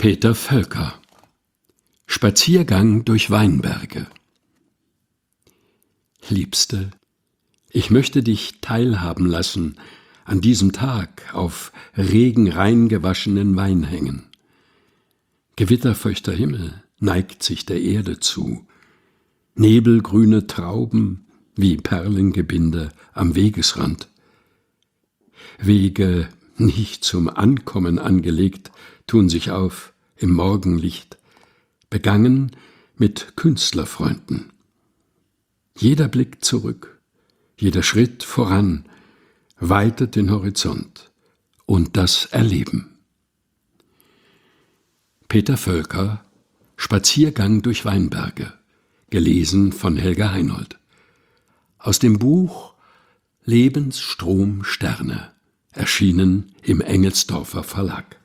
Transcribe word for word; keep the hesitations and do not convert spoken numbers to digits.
Peter Völker. Spaziergang durch Weinberge. Liebste, ich möchte dich teilhaben lassen an diesem Tag auf regenrein gewaschenen Weinhängen. Gewitterfeuchter Himmel neigt sich der Erde zu, nebelgrüne Trauben wie Perlengebinde am Wegesrand. Wege, nicht zum Ankommen angelegt, tun sich auf im Morgenlicht, begangen mit Künstlerfreunden. Jeder Blick zurück, jeder Schritt voran weitet den Horizont und das Erleben. Peter Völker, Spaziergang durch Weinberge, gelesen von Helga Heinold. Aus dem Buch Lebensstrom Sterne, erschienen im Engelsdorfer Verlag.